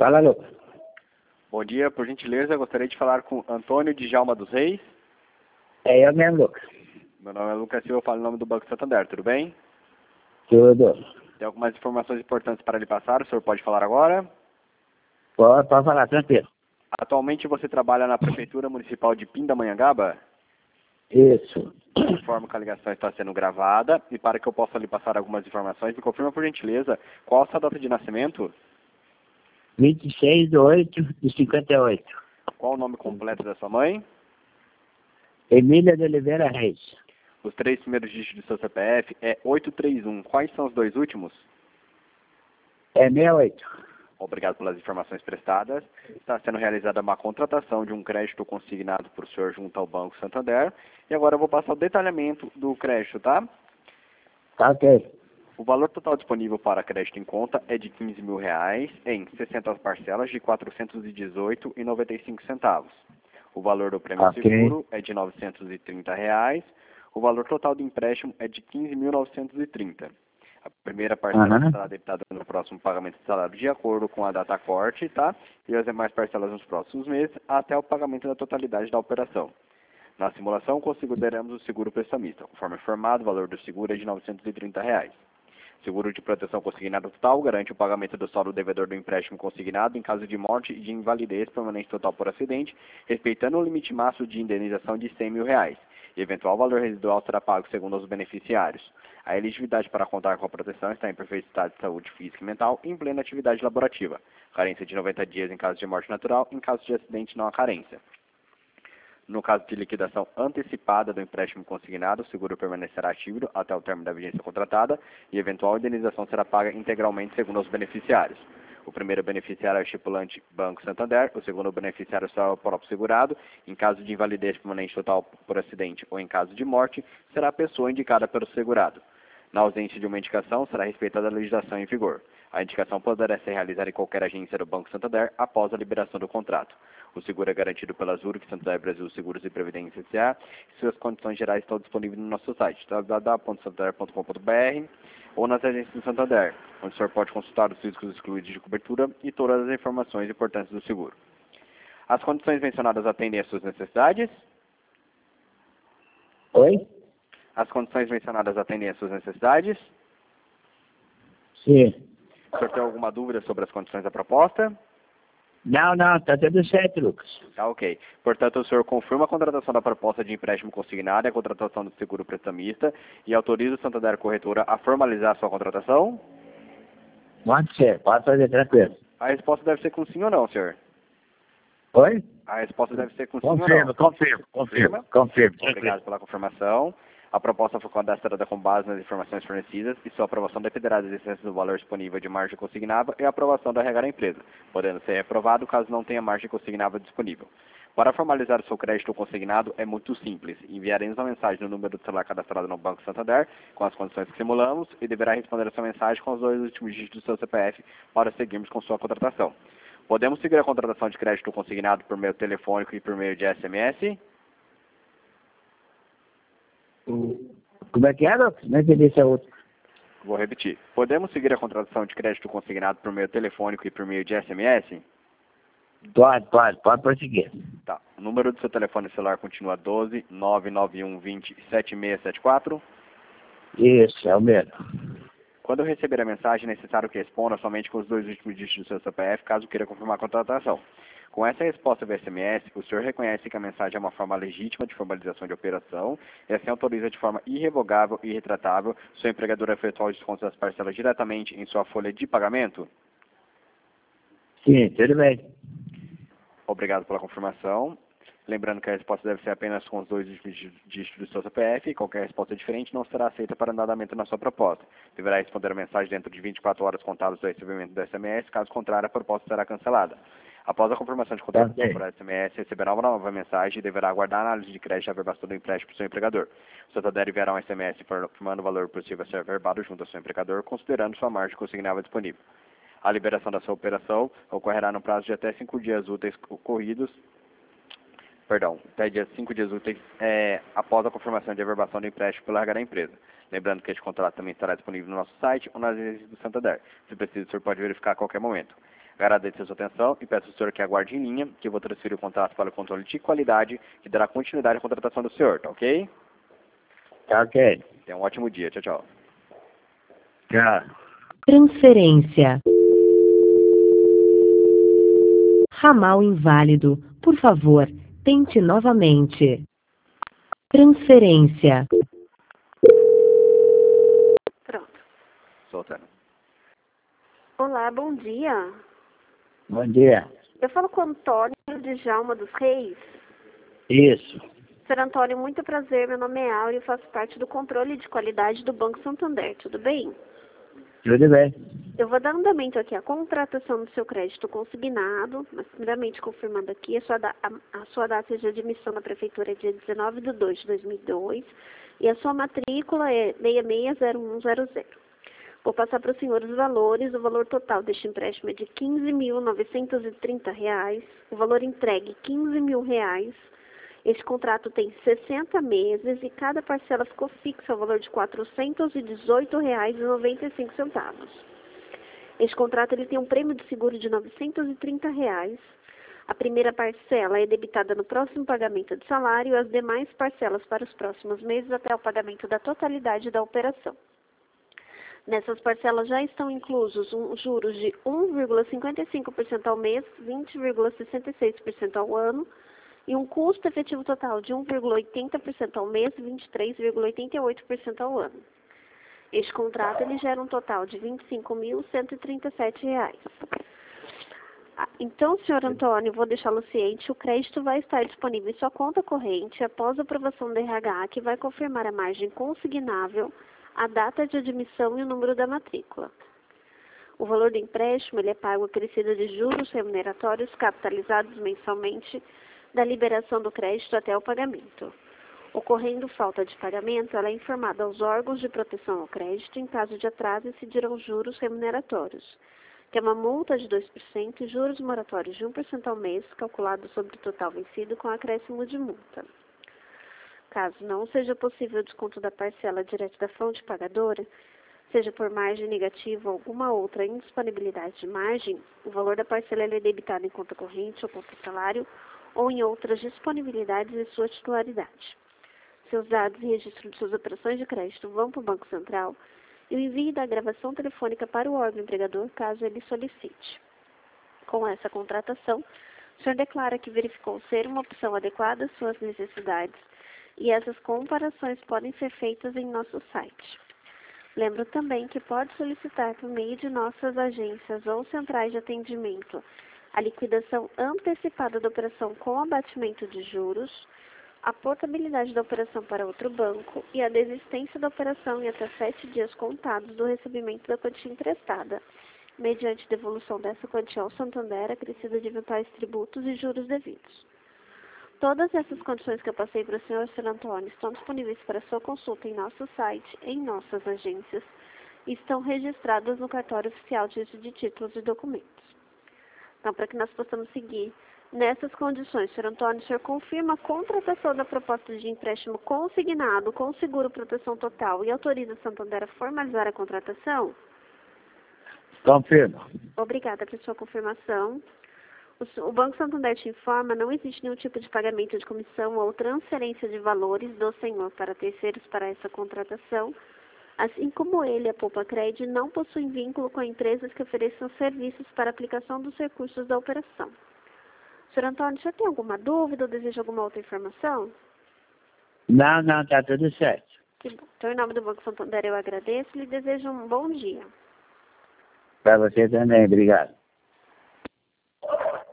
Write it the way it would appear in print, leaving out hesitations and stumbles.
Fala, Lucas. Bom dia, por gentileza, gostaria de falar com Antônio Djalma dos Reis. É eu mesmo, Lucas. Meu nome é Lucas Silva, eu falo em nome do Banco Santander, tudo bem? Tudo. Tem algumas informações importantes para lhe passar, o senhor pode falar agora? Pode falar, tranquilo. Atualmente você trabalha na Prefeitura Municipal de Pindamonhangaba? Isso. Informo que a ligação está sendo gravada e para que eu possa lhe passar algumas informações, me confirma por gentileza qual a sua data de nascimento? 26/8/58. Qual o nome completo da sua mãe? Emília de Oliveira Reis. Os 3 primeiros dígitos do seu CPF é 831. Quais são os 2 últimos? É 68. Obrigado pelas informações prestadas. Está sendo realizada uma contratação de um crédito consignado por o senhor junto ao Banco Santander. E agora eu vou passar o detalhamento do crédito, tá? Tá ok. O valor total disponível para crédito em conta é de R$ 15.000 em 60 parcelas de R$ 418,95. O valor do prêmio Ok. seguro é de R$ 930. O valor total do empréstimo é de R$ 15.930. A primeira parcela será debitada no próximo pagamento de salário de acordo com a data corte, tá? E as demais parcelas nos próximos meses até o pagamento da totalidade da operação. Na simulação, consideramos o seguro prestamista. Conforme informado, o valor do seguro é de R$ 930. Seguro de proteção consignado total garante o pagamento do saldo devedor do empréstimo consignado em caso de morte e de invalidez permanente total por acidente, respeitando o limite máximo de indenização de R$ 100.000. E eventual valor residual será pago segundo os beneficiários. A elegibilidade para contar com a proteção está em perfeito estado de saúde física e mental e em plena atividade laborativa. Carência de 90 dias em caso de morte natural, em caso de acidente não há carência. No caso de liquidação antecipada do empréstimo consignado, o seguro permanecerá ativo até o término da vigência contratada e eventual indenização será paga integralmente segundo os beneficiários. O primeiro beneficiário é o estipulante Banco Santander, o segundo beneficiário será o próprio segurado. Em caso de invalidez permanente total por acidente ou em caso de morte, será a pessoa indicada pelo segurado. Na ausência de uma indicação, será respeitada a legislação em vigor. A indicação poderá ser realizada em qualquer agência do Banco Santander após a liberação do contrato. O seguro é garantido pela Zurich Santander Brasil Seguros e Previdência S.A. Suas condições gerais estão disponíveis no nosso site www.santander.com.br ou nas agências do Santander, onde o senhor pode consultar os riscos excluídos de cobertura e todas as informações importantes do seguro. As condições mencionadas atendem às suas necessidades? Oi? As condições mencionadas atendem às suas necessidades? Sim. O senhor tem alguma dúvida sobre as condições da proposta? Não, tá tudo certo, Lucas. Tá ok. Portanto, o senhor confirma a contratação da proposta de empréstimo consignado e a contratação do seguro prestamista e autoriza o Santander Corretora a formalizar a sua contratação? Pode ser, pode fazer tranquilo. A resposta deve ser com sim ou não, senhor? Oi? A resposta deve ser com sim ou não. Confirmo. Obrigado pela confirmação. A proposta foi cadastrada com base nas informações fornecidas e sua aprovação dependerá da existência do valor disponível de margem consignável e a aprovação da RH da empresa, podendo ser reprovado caso não tenha margem consignável disponível. Para formalizar o seu crédito consignado é muito simples. Enviaremos uma mensagem no número do celular cadastrado no Banco Santander com as condições que simulamos e deverá responder essa mensagem com os 2 últimos dígitos do seu CPF para seguirmos com sua contratação. Podemos seguir a contratação de crédito consignado por meio telefônico e por meio de SMS? Como é que é, Lucas? Não entendi essa outra. Vou repetir. Podemos seguir a contratação de crédito consignado por meio telefônico e por meio de SMS? Pode prosseguir. Tá. O número do seu telefone celular continua 12 991 20 7674. Isso, é o mesmo. Quando eu receber a mensagem, é necessário que responda somente com os 2 últimos dígitos do seu CPF, caso queira confirmar a contratação. Com essa resposta do SMS, o senhor reconhece que a mensagem é uma forma legítima de formalização de operação e assim autoriza de forma irrevogável e irretratável seu empregador a efetuar os descontos das parcelas diretamente em sua folha de pagamento? Sim, tudo bem. Obrigado pela confirmação. Lembrando que a resposta deve ser apenas com os 2 dígitos do seu CPF e qualquer resposta diferente não será aceita para andamento na sua proposta. Deverá responder a mensagem dentro de 24 horas contadas do recebimento do SMS, caso contrário a proposta será cancelada. Após a confirmação de contratação por SMS, receberá uma nova mensagem e deverá aguardar a análise de crédito e averbação do empréstimo para o seu empregador. O Santander enviará um SMS informando o valor possível a ser averbado junto ao seu empregador, considerando sua margem consignável disponível. A liberação da sua operação ocorrerá no prazo de até 5 dias úteis até dia 5 dias úteis após a confirmação de averbação do empréstimo pela RH da empresa. Lembrando que este contrato também estará disponível no nosso site ou nas agências do Santander. Se preciso, o senhor pode verificar a qualquer momento. Agradeço a sua atenção e peço ao senhor que aguarde em linha, que eu vou transferir o contrato para o controle de qualidade, que dará continuidade à contratação do senhor, tá ok? Tá ok. Tenha um ótimo dia. Tchau, tchau. Tchau. Transferência. Ramal inválido. Por favor, tente novamente. Transferência. Pronto. Soltando. Olá, bom dia. Bom dia. Eu falo com o Antônio de Jalma dos Reis. Isso. Senhor Antônio, muito prazer. Meu nome é Áurea e faço parte do controle de qualidade do Banco Santander. Tudo bem? Tudo bem. Eu vou dar andamento aqui à contratação do seu crédito consignado, mas primeiramente confirmando aqui, a sua data de admissão na Prefeitura é dia 19/2/2002 e a sua matrícula é 660100. Vou passar para o senhor os valores. O valor total deste empréstimo é de R$ 15.930, o valor entregue R$ 15.000. Este contrato tem 60 meses e cada parcela ficou fixa ao valor de R$ 418,95. Este contrato ele tem um prêmio de seguro de R$ 930. A primeira parcela é debitada no próximo pagamento de salário e as demais parcelas para os próximos meses até o pagamento da totalidade da operação. Nessas parcelas já estão inclusos juros de 1,55% ao mês, 20,66% ao ano, e um custo efetivo total de 1,80% ao mês, 23,88% ao ano. Este contrato ele gera um total de R$ 25.137. Então, senhor Antônio, vou deixá-lo ciente, o crédito vai estar disponível em sua conta corrente após a aprovação do RH, que vai confirmar a margem consignável, a data de admissão e o número da matrícula. O valor do empréstimo ele é pago acrescido de juros remuneratórios capitalizados mensalmente da liberação do crédito até o pagamento. Ocorrendo falta de pagamento, ela é informada aos órgãos de proteção ao crédito. Em caso de atraso, incidirão juros remuneratórios, que é uma multa de 2% e juros moratórios de 1% ao mês, calculado sobre o total vencido com acréscimo de multa. Caso não seja possível o desconto da parcela direto da fonte pagadora, seja por margem negativa ou alguma outra indisponibilidade de margem, o valor da parcela é debitado em conta corrente ou conta salário ou em outras disponibilidades de sua titularidade. Seus dados e registro de suas operações de crédito vão para o Banco Central e o envio da gravação telefônica para o órgão empregador, caso ele solicite. Com essa contratação, o senhor declara que verificou ser uma opção adequada às suas necessidades e essas comparações podem ser feitas em nosso site. Lembro também que pode solicitar por meio de nossas agências ou centrais de atendimento a liquidação antecipada da operação com abatimento de juros, a portabilidade da operação para outro banco e a desistência da operação em até 7 dias contados do recebimento da quantia emprestada, mediante devolução dessa quantia ao Santander acrescida de eventuais tributos e juros devidos. Todas essas condições que eu passei para o senhor Antônio estão disponíveis para sua consulta em nosso site, em nossas agências, e estão registradas no cartório oficial de títulos e documentos. Então, para que nós possamos seguir nessas condições, senhor Antônio, o senhor confirma a contratação da proposta de empréstimo consignado com seguro proteção total e autoriza o Santander a formalizar a contratação? Confirmo. Obrigada pela sua confirmação. O Banco Santander te informa, não existe nenhum tipo de pagamento de comissão ou transferência de valores do senhor para terceiros para essa contratação, assim como ele, a Poupa Cred, não possui vínculo com empresas que ofereçam serviços para aplicação dos recursos da operação. Senhor Antônio, o senhor tem alguma dúvida ou deseja alguma outra informação? Não, tá tudo certo. Que bom. Então, em nome do Banco Santander, eu agradeço e lhe desejo um bom dia. Para você também, obrigado.